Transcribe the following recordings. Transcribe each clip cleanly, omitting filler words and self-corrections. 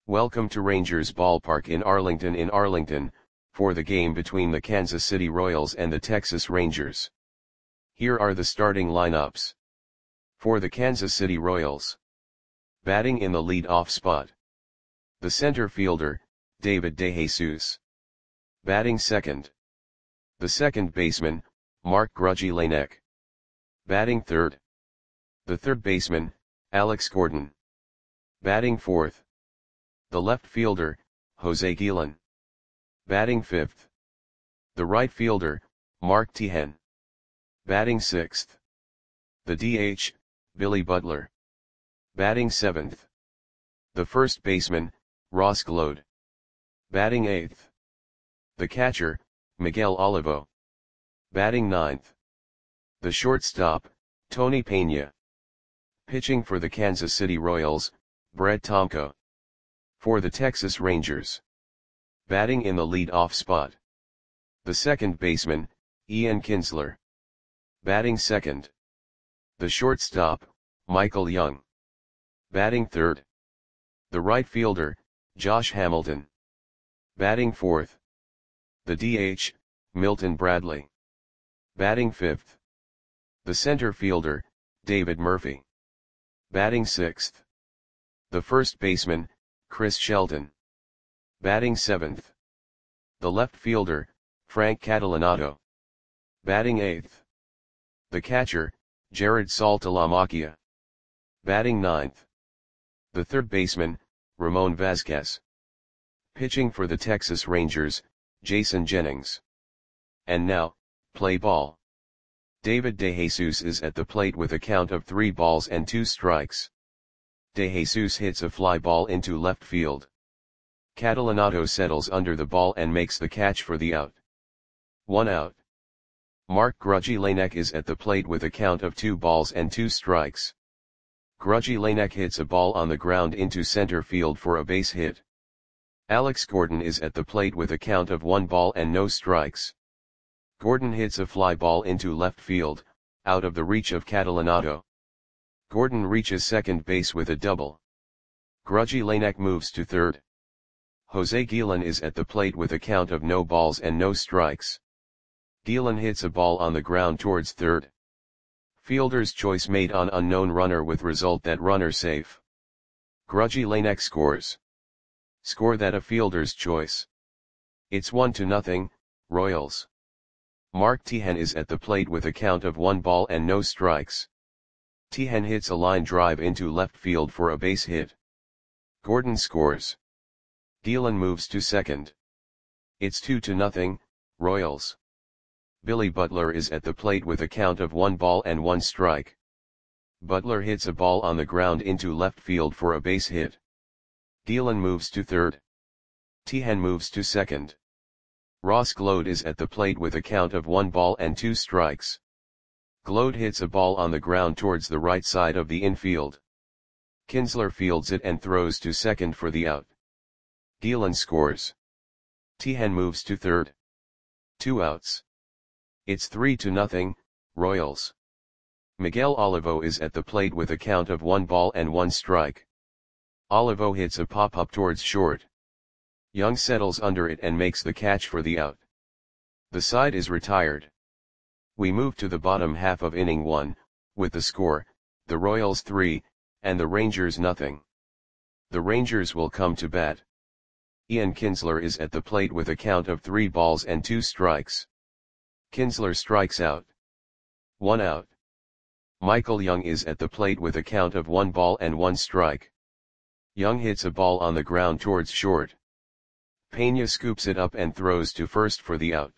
Welcome to Rangers Ballpark in Arlington, for the game between the Kansas City Royals and the Texas Rangers. Here are the starting lineups. For the Kansas City Royals. Batting in the lead-off spot. The center fielder, David DeJesus. Batting second. The second baseman, Mark Grudzielanek. Batting third. The third baseman, Alex Gordon. Batting fourth. The left fielder, Jose Guillen. Batting fifth. The right fielder, Mark Teahen. Batting sixth. The DH, Billy Butler. Batting seventh. The first baseman, Ross Gload. Batting eighth. The catcher, Miguel Olivo. Batting ninth. The shortstop, Tony Peña. Pitching for the Kansas City Royals, Brett Tomko. For the Texas Rangers. Batting in the lead-off spot. The second baseman, Ian Kinsler. Batting second. The shortstop, Michael Young. Batting third. The right fielder, Josh Hamilton. Batting fourth. The DH, Milton Bradley. Batting fifth. The center fielder, David Murphy. Batting sixth. The first baseman, Chris Shelton. Batting seventh. The left fielder, Frank Catalanato. Batting eighth. The catcher, Jared Saltalamacchia. Batting ninth. The third baseman, Ramon Vasquez. Pitching for the Texas Rangers, Jason Jennings. And now, play ball. David DeJesus is at the plate with a count of 3 balls and 2 strikes. DeJesus hits a fly ball into left field. Catalanato settles under the ball and makes the catch for the out. 1 out. Mark Grudzielanek is at the plate with a count of 2 balls and 2 strikes. Grudzielanek hits a ball on the ground into center field for a base hit. Alex Gordon is at the plate with a count of 1 ball and no strikes. Gordon hits a fly ball into left field, out of the reach of Catalanato. Gordon reaches second base with a double. Grudzielanek moves to third. Jose Guillen is at the plate with a count of no balls and no strikes. Guillen hits a ball on the ground towards third. Fielder's choice made on unknown runner with result that runner safe. Grudzielanek scores. Score that a fielder's choice. It's 1-0, Royals. Mark Teahen is at the plate with a count of 1 ball and no strikes. Teahen hits a line drive into left field for a base hit. Gordon scores. Guillen moves to second. It's 2-0, Royals. Billy Butler is at the plate with a count of 1 ball and 1 strike. Butler hits a ball on the ground into left field for a base hit. Guillen moves to third. Teahen moves to second. Ross Gload is at the plate with a count of 1 ball and 2 strikes. Gload hits a ball on the ground towards the right side of the infield. Kinsler fields it and throws to second for the out. Guillen scores. Teahen moves to third. 2 outs. It's 3-0, Royals. Miguel Olivo is at the plate with a count of 1 ball and 1 strike. Olivo hits a pop-up towards short. Young settles under it and makes the catch for the out. The side is retired. We move to the bottom half of inning 1, with the score, the Royals 3, and the Rangers 0. The Rangers will come to bat. Ian Kinsler is at the plate with a count of 3 balls and 2 strikes. Kinsler strikes out. 1 out. Michael Young is at the plate with a count of 1 ball and 1 strike. Young hits a ball on the ground towards short. Peña scoops it up and throws to first for the out.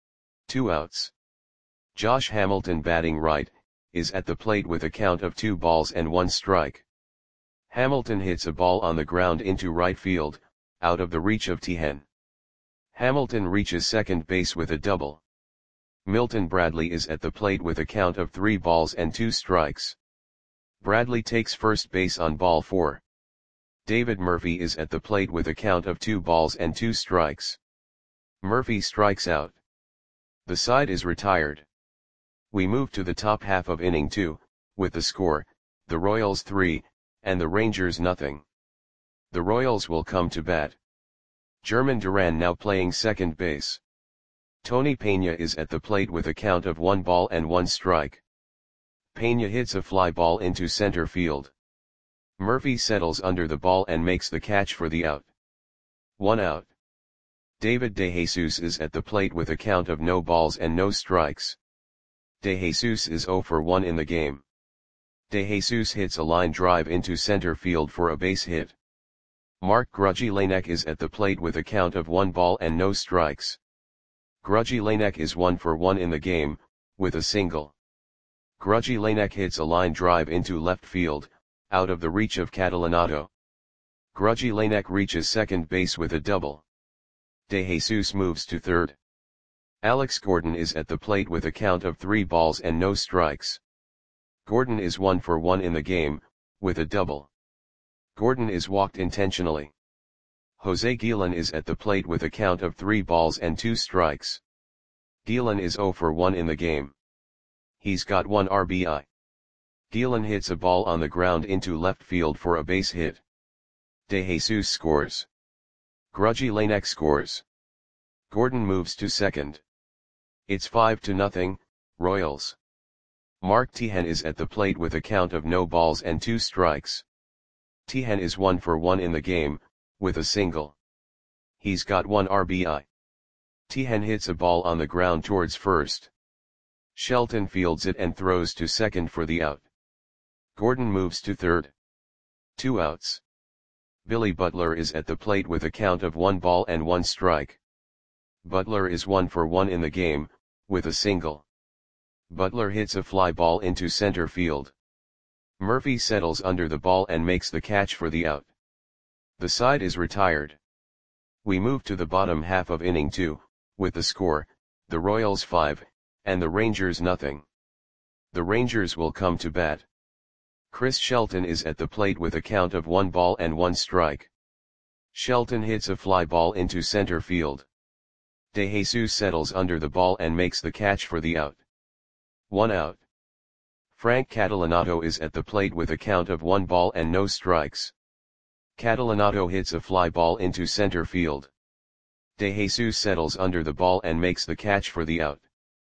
2 outs. Josh Hamilton, batting right, is at the plate with a count of 2 balls and 1 strike. Hamilton hits a ball on the ground into right field, out of the reach of Teahen. Hamilton reaches second base with a double. Milton Bradley is at the plate with a count of 3 balls and 2 strikes. Bradley takes first base on ball 4. David Murphy is at the plate with a count of 2 balls and 2 strikes. Murphy strikes out. The side is retired. We move to the top half of inning 2, with the score, the Royals 3, and the Rangers 0. The Royals will come to bat. German Duran now playing second base. Tony Peña is at the plate with a count of 1 ball and 1 strike. Peña hits a fly ball into center field. Murphy settles under the ball and makes the catch for the out. 1 out. David DeJesus is at the plate with a count of no balls and no strikes. DeJesus is 0 for 1 in the game. DeJesus hits a line drive into center field for a base hit. Mark Grudzielanek is at the plate with a count of 1 ball and no strikes. Grudzielanek is 1 for 1 in the game, with a single. Grudzielanek hits a line drive into left field, out of the reach of Catalanotto. Grudzielanek reaches second base with a double. DeJesus moves to third. Alex Gordon is at the plate with a count of 3 balls and no strikes. Gordon is 1 for 1 in the game, with a double. Gordon is walked intentionally. Jose Guillen is at the plate with a count of 3 balls and 2 strikes. Guillen is 0 for 1 in the game. He's got 1 RBI. Guillen hits a ball on the ground into left field for a base hit. DeJesus scores. Grudzielanek scores. Gordon moves to second. It's 5-0, Royals. Mark Tejan is at the plate with a count of no balls and 2 strikes. Tejan is 1 for 1 in the game, with a single. He's got 1 RBI. Tejan hits a ball on the ground towards first. Shelton fields it and throws to second for the out. Gordon moves to third. 2 outs. Billy Butler is at the plate with a count of 1 ball and 1 strike. Butler is 1 for 1 in the game, with a single. Butler hits a fly ball into center field. Murphy settles under the ball and makes the catch for the out. The side is retired. We move to the bottom half of inning 2, with the score, the Royals 5, and the Rangers nothing. The Rangers will come to bat. Chris Shelton is at the plate with a count of 1 ball and 1 strike. Shelton hits a fly ball into center field. DeJesus settles under the ball and makes the catch for the out. 1 out. Frank Catalanotto is at the plate with a count of 1 ball and no strikes. Catalanotto hits a fly ball into center field. DeJesus settles under the ball and makes the catch for the out.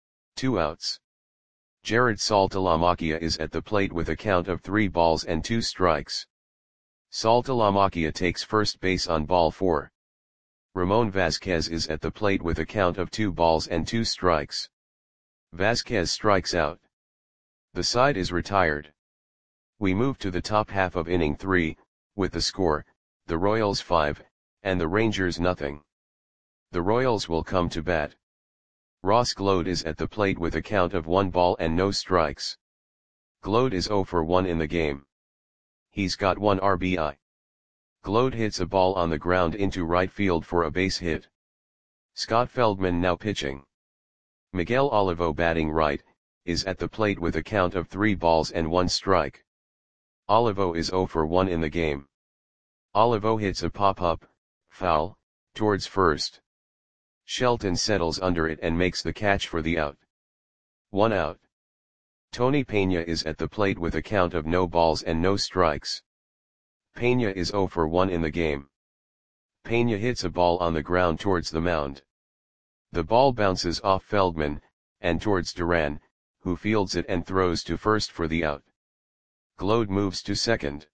2 outs. Jared Saltalamacchia is at the plate with a count of 3 balls and 2 strikes. Saltalamacchia takes first base on ball 4. Ramon Vasquez is at the plate with a count of 2 balls and 2 strikes. Vasquez strikes out. The side is retired. We move to the top half of inning 3, with the score, the Royals 5, and the Rangers nothing. The Royals will come to bat. Ross Gload is at the plate with a count of 1 ball and no strikes. Gload is 0 for 1 in the game. He's got 1 RBI. Gload hits a ball on the ground into right field for a base hit. Scott Feldman now pitching. Miguel Olivo batting right, is at the plate with a count of 3 balls and 1 strike. Olivo is 0 for 1 in the game. Olivo hits a pop-up, foul, towards first. Shelton settles under it and makes the catch for the out. 1 out. Tony Peña is at the plate with a count of no balls and no strikes. Peña is 0 for 1 in the game. Peña hits a ball on the ground towards the mound. The ball bounces off Feldman, and towards Duran, who fields it and throws to first for the out. Gload moves to second.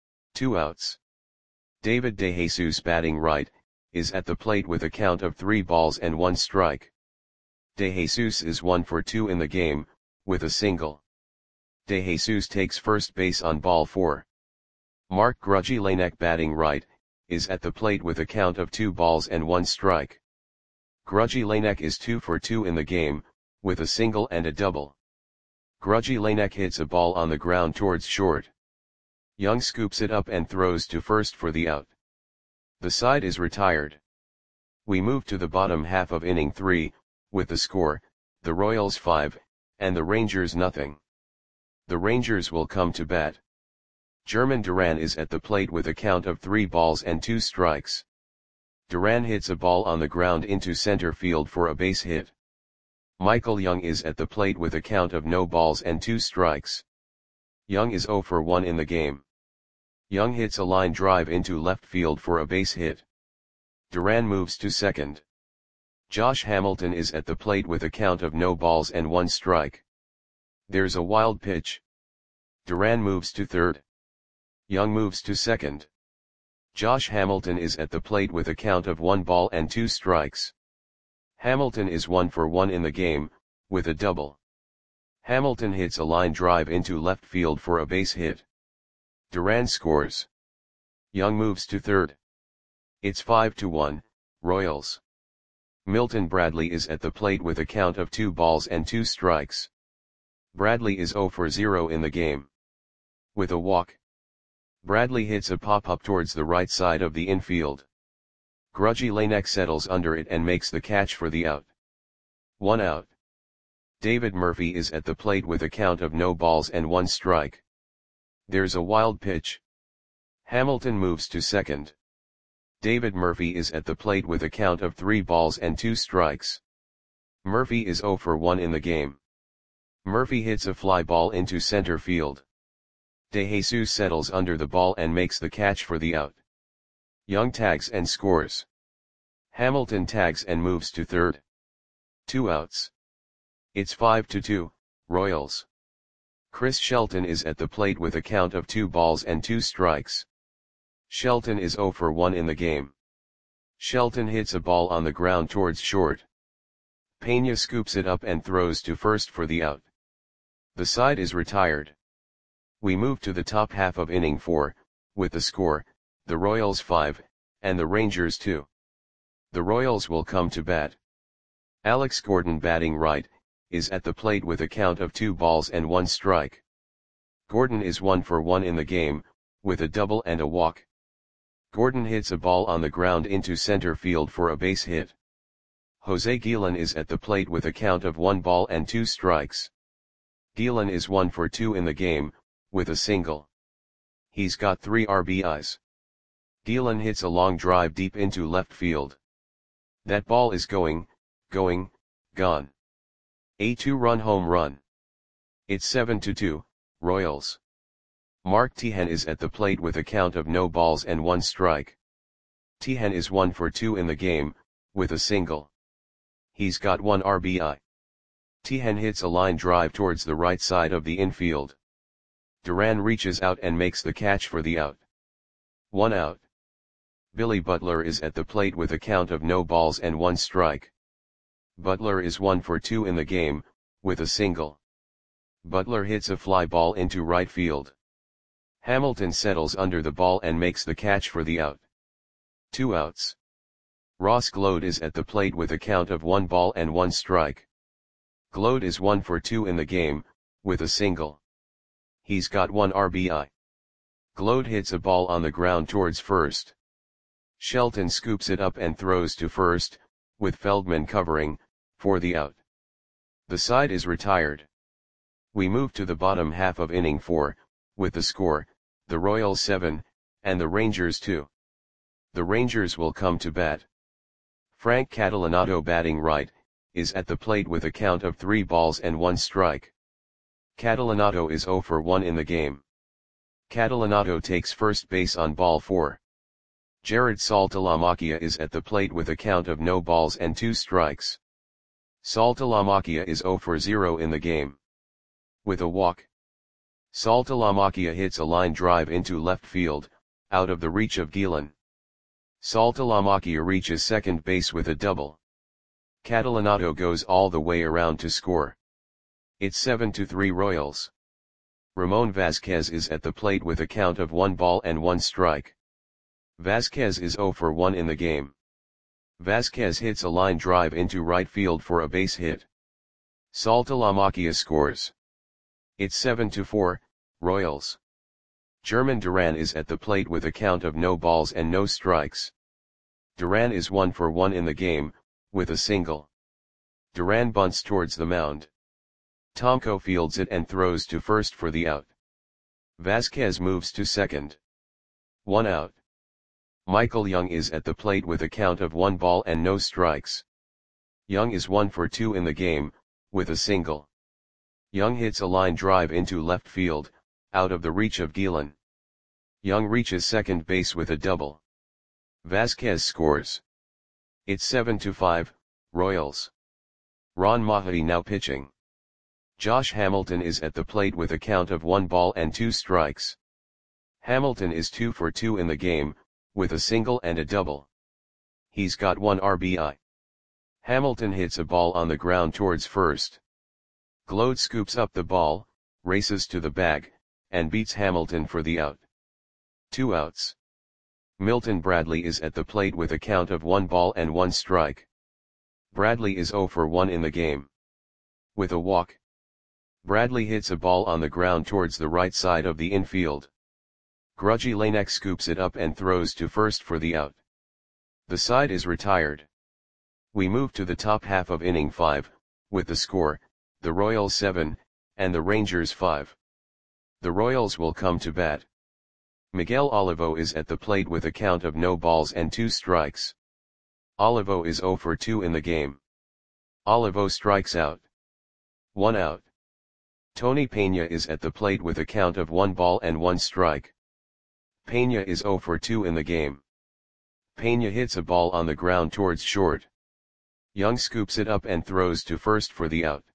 2 outs. David DeJesus batting right, is at the plate with a count of 3 balls and 1 strike. DeJesus is 1 for 2 in the game, with a single. DeJesus takes first base on ball 4. Mark Grudzielanek batting right, is at the plate with a count of 2 balls and 1 strike. Grudzielanek is 2 for 2 in the game, with a single and a double. Grudzielanek hits a ball on the ground towards short. Young scoops it up and throws to first for the out. The side is retired. We move to the bottom half of inning 3, with the score, the Royals 5, and the Rangers nothing. The Rangers will come to bat. German Duran is at the plate with a count of 3 balls and 2 strikes. Duran hits a ball on the ground into center field for a base hit. Michael Young is at the plate with a count of no balls and 2 strikes. Young is 0 for 1 in the game. Young hits a line drive into left field for a base hit. Duran moves to second. Josh Hamilton is at the plate with a count of no balls and 1 strike. There's a wild pitch. Duran moves to third. Young moves to second. Josh Hamilton is at the plate with a count of 1 ball and 2 strikes. Hamilton is 1 for 1 in the game, with a double. Hamilton hits a line drive into left field for a base hit. Duran scores. Young moves to third. It's 5-1, Royals. Milton Bradley is at the plate with a count of 2 balls and 2 strikes. Bradley is 0 for 0 in the game. With a walk. Bradley hits a pop-up towards the right side of the infield. Grudgy Lanek settles under it and makes the catch for the out. 1 out. David Murphy is at the plate with a count of no balls and 1 strike. There's a wild pitch. Hamilton moves to second. David Murphy is at the plate with a count of 3 balls and 2 strikes. Murphy is 0 for 1 in the game. Murphy hits a fly ball into center field. De Jesus settles under the ball and makes the catch for the out. Young tags and scores. Hamilton tags and moves to third. 2 outs. It's 5-2, Royals. Chris Shelton is at the plate with a count of 2 balls and 2 strikes. Shelton is 0 for 1 in the game. Shelton hits a ball on the ground towards short. Pena scoops it up and throws to first for the out. The side is retired. We move to the top half of inning 4, with the score, the Royals 5, and the Rangers 2. The Royals will come to bat. Alex Gordon, batting right, is at the plate with a count of 2 balls and 1 strike. Gordon is 1 for 1 in the game, with a double and a walk. Gordon hits a ball on the ground into center field for a base hit. Jose Guillen is at the plate with a count of 1 ball and 2 strikes. Guillen is 1 for 2 in the game, with a single. He's got 3 RBIs. Guillen hits a long drive deep into left field. That ball is gone. A 2-run home run. It's 7-2, Royals. Mark Teahen is at the plate with a count of no balls and 1 strike. Teahen is 1 for 2 in the game, with a single. He's got 1 RBI. Teahen hits a line drive towards the right side of the infield. Duran reaches out and makes the catch for the out. 1 out. Billy Butler is at the plate with a count of no balls and 1 strike. Butler is 1 for 2 in the game, with a single. Butler hits a fly ball into right field. Hamilton settles under the ball and makes the catch for the out. 2 outs. Ross Gload is at the plate with a count of 1 ball and 1 strike. Gload is 1 for 2 in the game, with a single. He's got 1 RBI. Gload hits a ball on the ground towards first. Shelton scoops it up and throws to first, with Feldman covering, for the out. The side is retired. We move to the bottom half of inning 4, with the score, the Royals 7, and the Rangers 2. The Rangers will come to bat. Frank Catalanotto, batting right, is at the plate with a count of 3 balls and 1 strike. Catalanotto is 0 for 1 in the game. Catalanotto takes first base on ball 4. Jared Saltalamacchia is at the plate with a count of no balls and 2 strikes. Saltalamacchia is 0 for 0 in the game. With a walk. Saltalamacchia hits a line drive into left field, out of the reach of Guillen. Saltalamacchia reaches second base with a double. Catalanotto goes all the way around to score. It's 7-3 Royals. Ramon Vasquez is at the plate with a count of 1 ball and 1 strike. Vasquez is 0 for 1 in the game. Vasquez hits a line drive into right field for a base hit. Saltalamacchia scores. It's 7-4, Royals. German Duran is at the plate with a count of no balls and no strikes. Duran is 1 for 1 in the game, with a single. Duran bunts towards the mound. Tomko fields it and throws to first for the out. Vasquez moves to second. 1 out. Michael Young is at the plate with a count of 1 ball and no strikes. Young is 1 for 2 in the game, with a single. Young hits a line drive into left field, out of the reach of Guillen. Young reaches second base with a double. Vasquez scores. It's 7-5, Royals. Ron Maher now pitching. Josh Hamilton is at the plate with a count of 1 ball and 2 strikes. Hamilton is 2 for 2 in the game, with a single and a double. He's got 1 RBI. Hamilton hits a ball on the ground towards first. Glode scoops up the ball, races to the bag, and beats Hamilton for the out. 2 outs. Milton Bradley is at the plate with a count of 1 ball and 1 strike. Bradley is 0 for 1 in the game. With a walk. Bradley hits a ball on the ground towards the right side of the infield. Grudgy Lanek scoops it up and throws to first for the out. The side is retired. We move to the top half of inning 5, with the score, the Royals 7, and the Rangers 5. The Royals will come to bat. Miguel Olivo is at the plate with a count of no balls and 2 strikes. Olivo is 0 for 2 in the game. Olivo strikes out. 1 out. Tony Peña is at the plate with a count of 1 ball and 1 strike. Peña is 0 for 2 in the game. Peña hits a ball on the ground towards short. Young scoops it up and throws to first for the out.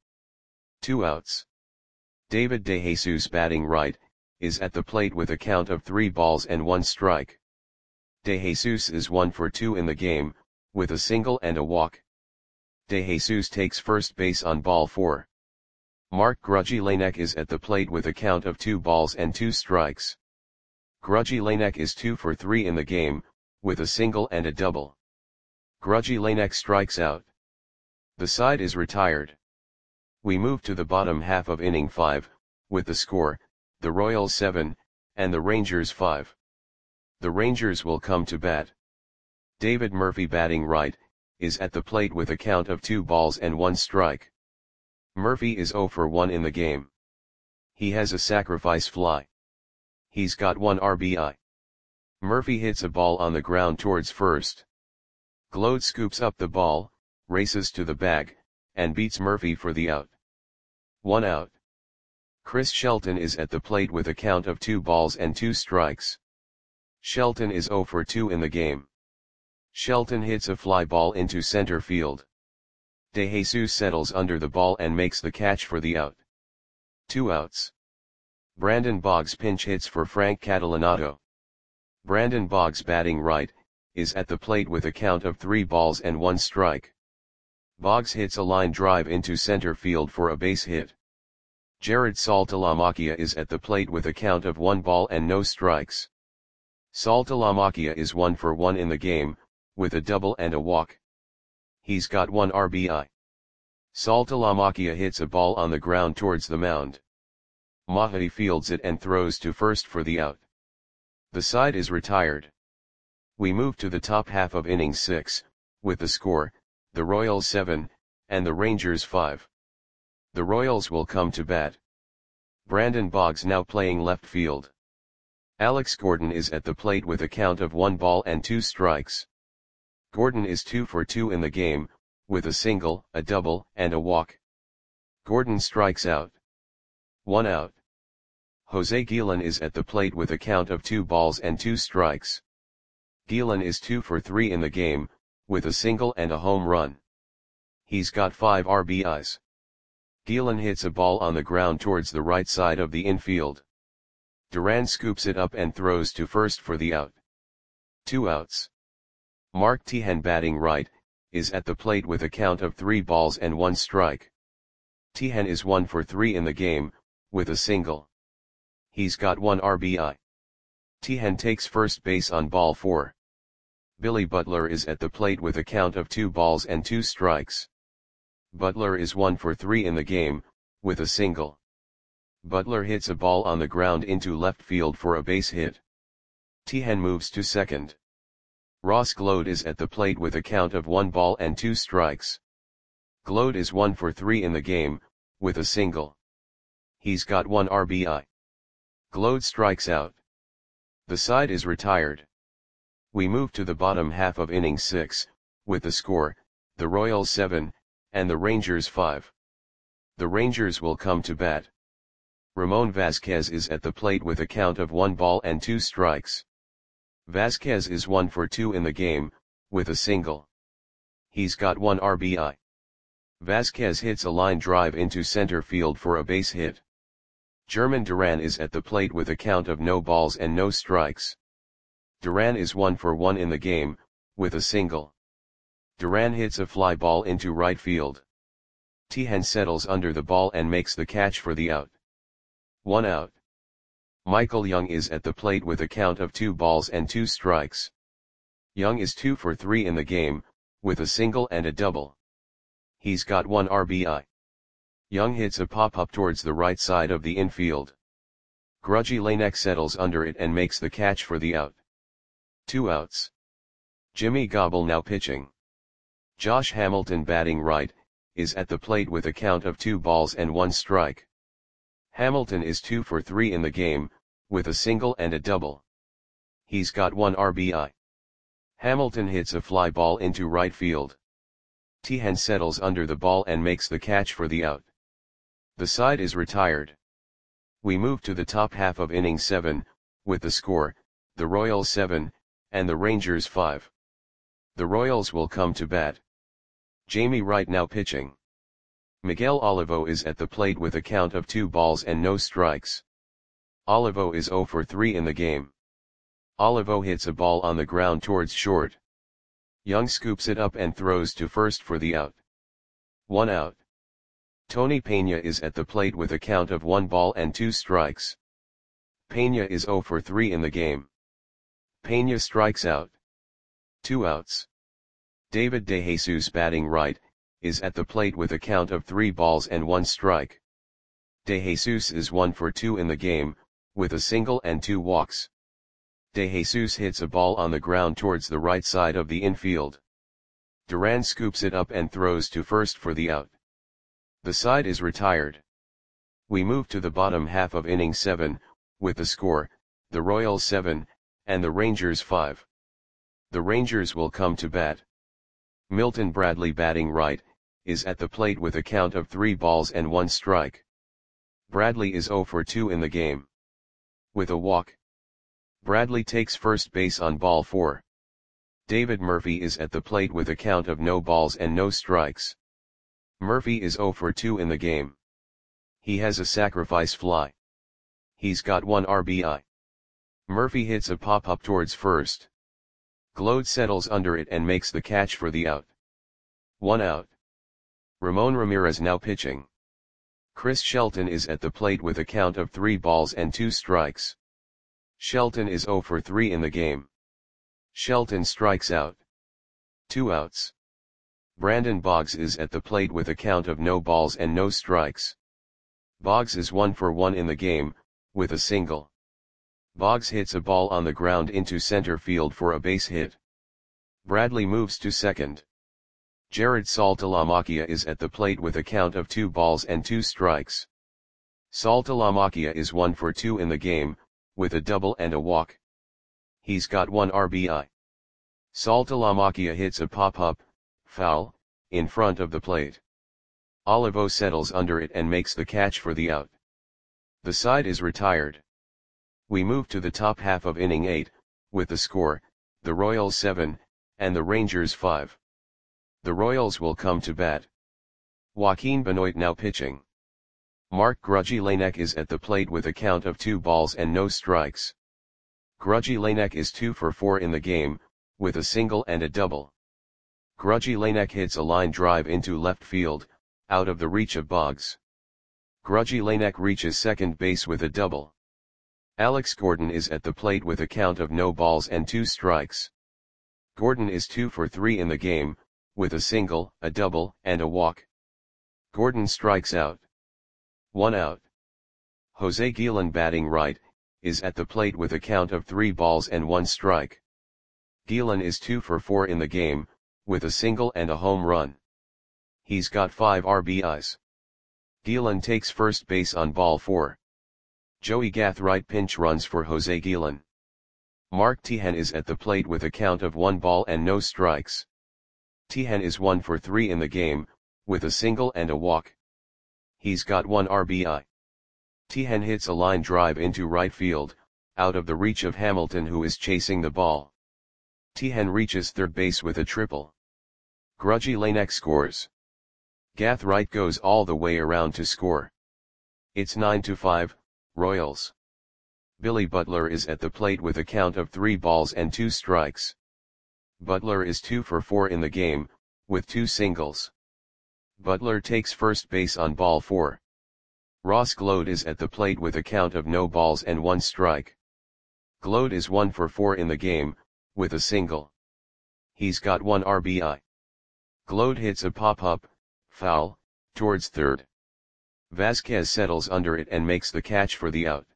2 outs. David DeJesus batting right, is at the plate with a count of 3 balls and 1 strike. DeJesus is 1 for 2 in the game, with a single and a walk. DeJesus takes first base on ball 4. Mark Grudgy Lanek is at the plate with a count of 2 balls and 2 strikes. Grudgy Lanek is 2 for 3 in the game, with a single and a double. Grudgy Lanek strikes out. The side is retired. We move to the bottom half of inning 5, with the score, the Royals 7, and the Rangers 5. The Rangers will come to bat. David Murphy batting right, is at the plate with a count of 2 balls and 1 strike. Murphy is 0 for 1 in the game. He has a sacrifice fly. He's got 1 RBI. Murphy hits a ball on the ground towards first. Glode scoops up the ball, races to the bag, and beats Murphy for the out. 1 out. Chris Shelton is at the plate with a count of 2 balls and 2 strikes. Shelton is 0 for 2 in the game. Shelton hits a fly ball into center field. DeJesus settles under the ball and makes the catch for the out. 2 outs. Brandon Boggs pinch hits for Frank Catalanato. Brandon Boggs batting right, is at the plate with a count of 3 balls and 1 strike. Boggs hits a line drive into center field for a base hit. Jared Saltalamacchia is at the plate with a count of 1 ball and no strikes. Saltalamacchia is 1 for 1 in the game, with a double and a walk. He's got 1 RBI. Saltalamacchia hits a ball on the ground towards the mound. Maher fields it and throws to first for the out. The side is retired. We move to the top half of inning 6, with the score, the Royals 7, and the Rangers 5. The Royals will come to bat. Brandon Boggs now playing left field. Alex Gordon is at the plate with a count of 1 ball and 2 strikes. Gordon is 2 for 2 in the game, with a single, a double, and a walk. Gordon strikes out. 1 out. Jose Guillen is at the plate with a count of 2 balls and 2 strikes. Guillen is 2 for 3 in the game, with a single and a home run. He's got 5 RBIs. Guillen hits a ball on the ground towards the right side of the infield. Duran scoops it up and throws to first for the out. 2 outs. Mark Teahen batting right, is at the plate with a count of 3 balls and 1 strike. Teahen is 1 for 3 in the game, with a single. He's got 1 RBI. Teahen takes first base on ball 4. Billy Butler is at the plate with a count of 2 balls and 2 strikes. Butler is 1 for 3 in the game, with a single. Butler hits a ball on the ground into left field for a base hit. Teahen moves to second. Ross Glode is at the plate with a count of 1 ball and 2 strikes. Glode is 1 for 3 in the game, with a single. He's got 1 RBI. Glode strikes out. The side is retired. We move to the bottom half of inning 6, with the score, the Royals 7, and the Rangers 5. The Rangers will come to bat. Ramon Vasquez is at the plate with a count of 1 ball and 2 strikes. Vasquez is 1 for 2 in the game, with a single. He's got 1 RBI. Vasquez hits a line drive into center field for a base hit. German Duran is at the plate with a count of no balls and no strikes. Duran is 1 for 1 in the game, with a single. Duran hits a fly ball into right field. Tejan settles under the ball and makes the catch for the out. 1 out. Michael Young is at the plate with a count of 2 balls and 2 strikes. Young is 2 for 3 in the game, with a single and a double. He's got 1 RBI. Young hits a pop-up towards the right side of the infield. Grudgy Lanek settles under it and makes the catch for the out. 2 outs. Jimmy Gobble now pitching. Josh Hamilton batting right, is at the plate with a count of 2 balls and 1 strike. Hamilton is 2 for 3 in the game, with a single and a double. He's got 1 RBI. Hamilton hits a fly ball into right field. Tejan settles under the ball and makes the catch for the out. The side is retired. We move to the top half of inning 7, with the score, the Royals 7, and the Rangers 5. The Royals will come to bat. Jamie Wright now pitching. Miguel Olivo is at the plate with a count of 2 balls and no strikes. Olivo is 0 for 3 in the game. Olivo hits a ball on the ground towards short. Young scoops it up and throws to first for the out. 1 out. Tony Pena is at the plate with a count of 1 ball and 2 strikes. Pena is 0 for 3 in the game. Pena strikes out. 2 outs. David DeJesus batting right, is at the plate with a count of 3 balls and 1 strike. DeJesus is 1 for 2 in the game, with a single and 2 walks. DeJesus hits a ball on the ground towards the right side of the infield. Duran scoops it up and throws to first for the out. The side is retired. We move to the bottom half of inning 7, with the score, the Royals 7, and the Rangers 5. The Rangers will come to bat. Milton Bradley batting right, is at the plate with a count of 3 balls and 1 strike. Bradley is 0 for 2 in the game. With a walk. Bradley takes first base on ball 4. David Murphy is at the plate with a count of no balls and no strikes. Murphy is 0 for 2 in the game. He has a sacrifice fly. He's got 1 RBI. Murphy hits a pop-up towards first. Glode settles under it and makes the catch for the out. 1 out. Ramon Ramirez now pitching. Chris Shelton is at the plate with a count of 3 balls and 2 strikes. Shelton is 0 for 3 in the game. Shelton strikes out. 2 outs. Brandon Boggs is at the plate with a count of no balls and no strikes. Boggs is 1 for 1 in the game, with a single. Boggs hits a ball on the ground into center field for a base hit. Bradley moves to second. Jared Saltalamacchia is at the plate with a count of 2 balls and 2 strikes. Saltalamacchia is 1 for 2 in the game, with a double and a walk. He's got 1 RBI. Saltalamacchia hits a pop-up, foul, in front of the plate. Olivo settles under it and makes the catch for the out. The side is retired. We move to the top half of inning 8, with the score, the Royals 7, and the Rangers 5. The Royals will come to bat. Joaquin Benoit now pitching. Mark Grudgy Lanek is at the plate with a count of 2 balls and no strikes. Grudgy Lanek is 2 for 4 in the game, with a single and a double. Grudgy Lanek hits a line drive into left field, out of the reach of Boggs. Grudgy Lanek reaches second base with a double. Alex Gordon is at the plate with a count of no balls and 2 strikes. Gordon is 2 for 3 in the game, with a single, a double, and a walk. Gordon strikes out. 1 out. Jose Guillen batting right, is at the plate with a count of 3 balls and 1 strike. Guillen is 2 for 4 in the game, with a single and a home run. He's got 5 RBIs. Guillen takes first base on ball 4. Joey Gathright pinch runs for Jose Guillen. Mark Tejan is at the plate with a count of 1 ball and no strikes. Tejan is 1 for 3 in the game, with a single and a walk. He's got 1 RBI. Tehan hits a line drive into right field, out of the reach of Hamilton, who is chasing the ball. Tehan reaches third base with a triple. Grudgy Lanek scores. Gath Wright goes all the way around to score. It's 9-5, Royals. Billy Butler is at the plate with a count of 3 balls and 2 strikes. Butler is 2 for 4 in the game, with 2 singles. Butler takes first base on ball 4. Ross Glode is at the plate with a count of no balls and 1 strike. Glode is 1 for 4 in the game, with a single. He's got 1 RBI. Glode hits a pop-up, foul, towards third. Vasquez settles under it and makes the catch for the out.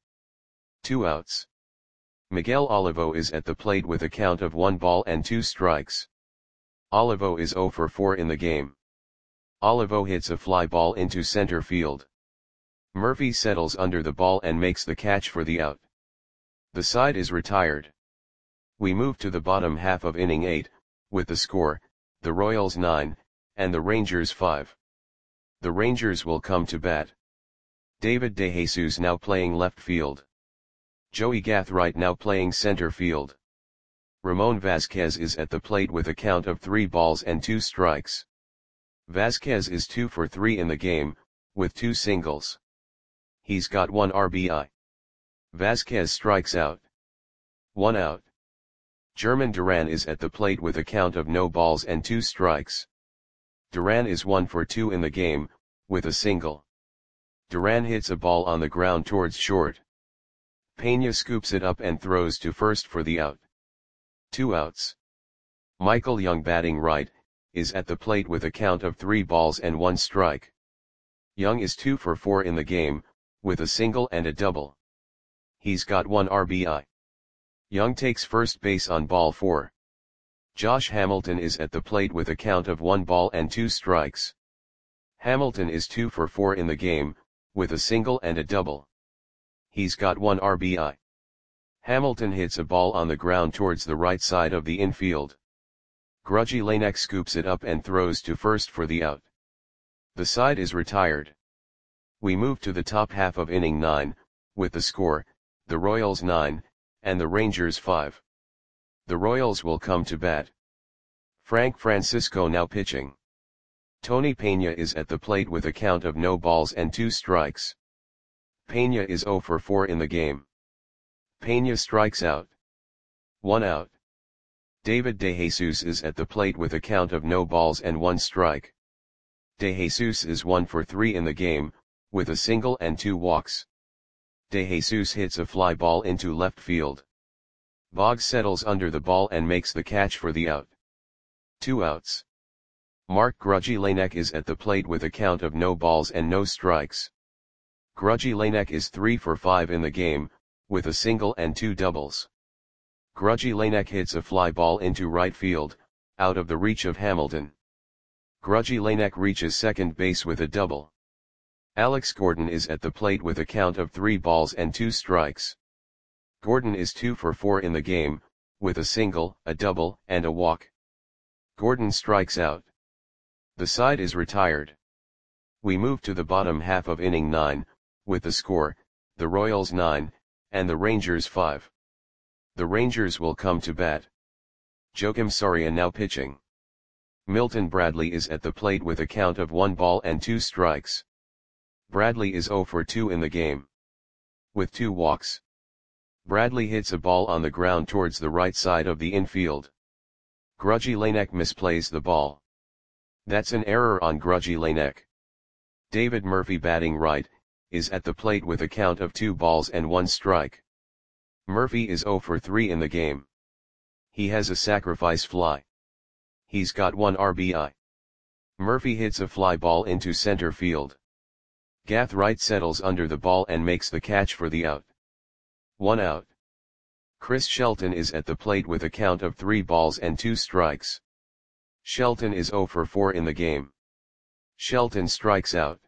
2 outs. Miguel Olivo is at the plate with a count of 1 ball and 2 strikes. Olivo is 0 for 4 in the game. Olivo hits a fly ball into center field. Murphy settles under the ball and makes the catch for the out. The side is retired. We move to the bottom half of inning 8, with the score, the Royals 9, and the Rangers 5. The Rangers will come to bat. David DeJesus now playing left field. Joey Gath Wright now playing center field. Ramon Vasquez is at the plate with a count of 3 balls and 2 strikes. Vasquez is 2 for 3 in the game, with 2 singles. He's got 1 RBI. Vasquez strikes out. 1 out. German Duran is at the plate with a count of no balls and 2 strikes. Duran is 1 for 2 in the game, with a single. Duran hits a ball on the ground towards short. Pena scoops it up and throws to first for the out. 2 outs. Michael Young batting right, is at the plate with a count of 3 balls and 1 strike. Young is 2 for 4 in the game, with a single and a double. He's got 1 RBI. Young takes first base on ball 4. Josh Hamilton is at the plate with a count of 1 ball and 2 strikes. Hamilton is 2 for 4 in the game, with a single and a double. He's got 1 RBI. Hamilton hits a ball on the ground towards the right side of the infield. Grudgy Lanek scoops it up and throws to first for the out. The side is retired. We move to the top half of inning 9, with the score, the Royals 9, and the Rangers 5. The Royals will come to bat. Frank Francisco now pitching. Tony Pena is at the plate with a count of no balls and 2 strikes. Pena is 0 for 4 in the game. Pena strikes out. 1 out. David DeJesus is at the plate with a count of no balls and 1 strike. DeJesus is 1 for 3 in the game, with a single and 2 walks. DeJesus hits a fly ball into left field. Boggs settles under the ball and makes the catch for the out. 2 outs. Mark Grudgy Lanek is at the plate with a count of no balls and no strikes. Grudgy Lanek is 3 for 5 in the game, with a single and 2 doubles. Grudgy Lanek hits a fly ball into right field, out of the reach of Hamilton. Grudgy Lanek reaches second base with a double. Alex Gordon is at the plate with a count of 3 balls and 2 strikes. Gordon is 2 for 4 in the game, with a single, a double, and a walk. Gordon strikes out. The side is retired. We move to the bottom half of inning 9, with the score, the Royals 9, and the Rangers 5. The Rangers will come to bat. Joakim Soria now pitching. Milton Bradley is at the plate with a count of 1 ball and 2 strikes. Bradley is 0 for 2 in the game. With 2 walks. Bradley hits a ball on the ground towards the right side of the infield. Grudgy Lanek misplays the ball. That's an error on Grudgy Lanek. David Murphy batting right, is at the plate with a count of 2 balls and 1 strike. Murphy is 0 for 3 in the game. He has a sacrifice fly. He's got 1 RBI. Murphy hits a fly ball into center field. Gath Wright settles under the ball and makes the catch for the out. 1 out. Chris Shelton is at the plate with a count of 3 balls and 2 strikes. Shelton is 0 for 4 in the game. Shelton strikes out.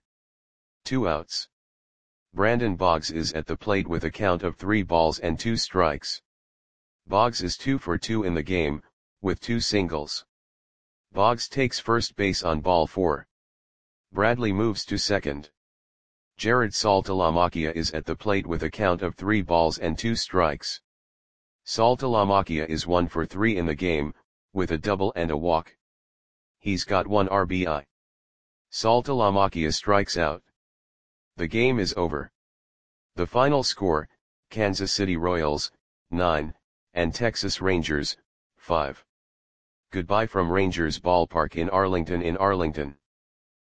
2 outs. Brandon Boggs is at the plate with a count of 3 balls and 2 strikes. Boggs is 2 for 2 in the game, with 2 singles. Boggs takes first base on ball 4. Bradley moves to second. Jared Saltalamacchia is at the plate with a count of 3 balls and 2 strikes. Saltalamacchia is 1 for 3 in the game, with a double and a walk. He's got 1 RBI. Saltalamacchia strikes out. The game is over. The final score, Kansas City Royals, 9, and Texas Rangers, 5. Goodbye from Rangers Ballpark in Arlington.